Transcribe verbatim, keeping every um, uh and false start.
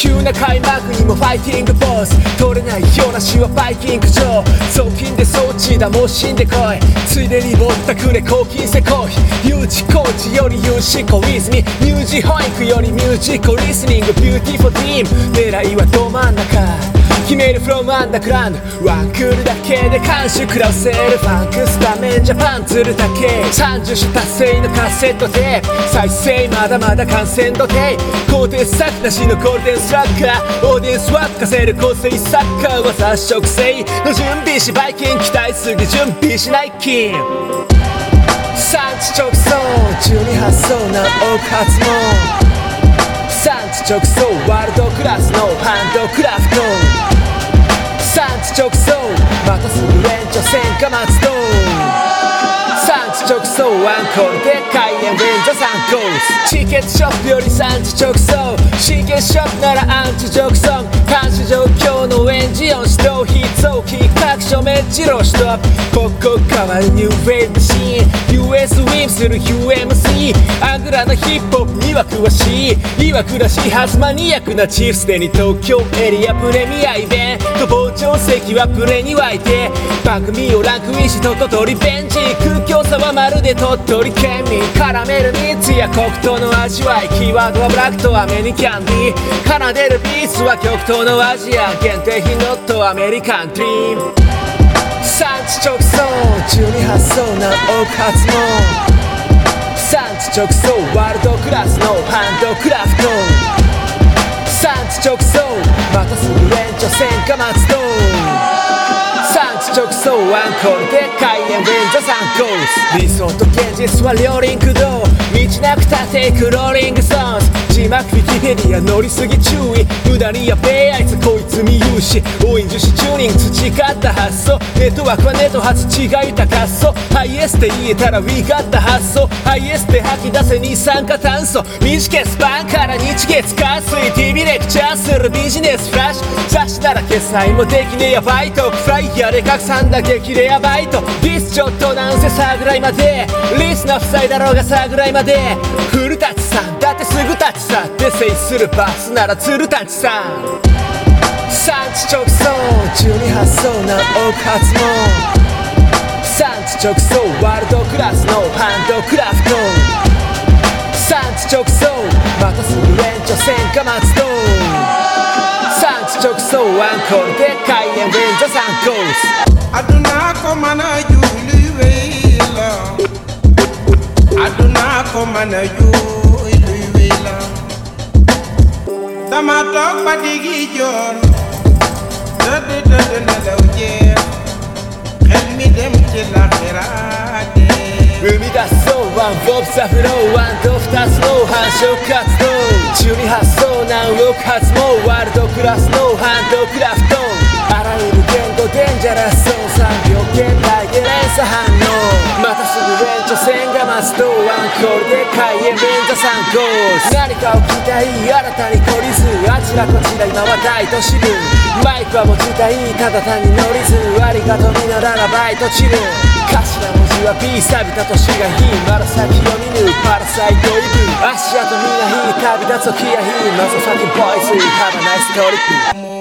急な開幕にもファイティングポーズ取れないような死はバイキング上雑巾で装置だもう死んでこいついでにぼったくれ抗菌せこい U 字工事より U 思考 with me 乳児保育よりミュージックリスニングビューティフルティーム狙いはど真ん中決める from underground ワンクールだけで監視食らわせるファンクスタメンジャパン釣るだけさんじゅっ種達成のカセットテープ再生まだまだ感染度低高低差なしのゴールデンスラッガーオーディエンスは吹かせる構成サッカーは雑食性の準備しバイキン期待すぎ準備しない金産地直送じゅうに発想な多く発問産地直送ワールドクラスのハンドクラフト産地直送またすぐ延長戦が待つと産地直送アンコールで開演ウィンザさんコースチケットショップより産地直送真剣ショップならアンチジョークソン監視状況のエンジン音指導非臓器各所目白ストップここ変わるニューウェーブマシーン ユーエス ウィンする ユーエムシー アングラのヒップホップには詳しい岩倉始発マニアックなチーフすでに東京エリアプレミアイベント傍聴席はプレに湧いて番組をランクインしとっととリベンジ空気さはまるで鳥取県民カラメル蜜や黒糖の味わいキーワードはブラックとアメリカンディー奏でるビーツは極東のアジア限定品ノットアメリカンドリーム産地直送じゅうに発想な多く発問産地直送ワールドクラスのハンドクラフト産地直送またすぐ延長戦が待つと産地直送アンコールで開演ウィンザさんコース理想と現実は両輪駆動道なく立ていくローリングソンズ字幕フィキペディア乗りすぎ注意無駄にやべえあいつこいつ見有し多い樹脂チューニング培った発想ネットワークはネット発違い豊かそうハイエスで言えたら We got った発想ハイエスで吐き出せ二酸化炭素短いスパンから日月火水 ティービー レクチャーするビジネスフラッシュ雑誌なら決済もできねえやバイトフライヤーで拡散だ激レアバイトディスちょっとなんせさぐらいまでリスナー夫妻だろうがさぐらいまで古舘さんだってすぐ立ち去って制するバスなら鶴舘さん産地直送じゅうに発想な多く発問産地直送ワールドクラスのハンドクラフト産地直送またすぐ延長戦が待つと産地直送アンコールで開演ウィンザさんコース aduna ko mana juli weila aduna ko mana juli weila dama tok ba digi jor dede dede nelaw jeex xel mi dem ci l'akhirate 生み出そうワンボブサフローワンと二つの繁殖活動じゅうに発想何億発もワールドクラスのハンドクラフトあらゆる言語デンジャラスそうさんびょう現代で連鎖反応またすぐ延長戦が待つとワンコールで開演連座さんゴース何かを聞きたい新たに懲りずあちらこちら今は大都市部マイクは持ちたいただ単に乗りずありがとうみならばいと散る頭文字は B 錆びた年が日まだ先を見ぬパラサイトイブ足跡みな日旅立つ時や日謎先ボイス Have a nice story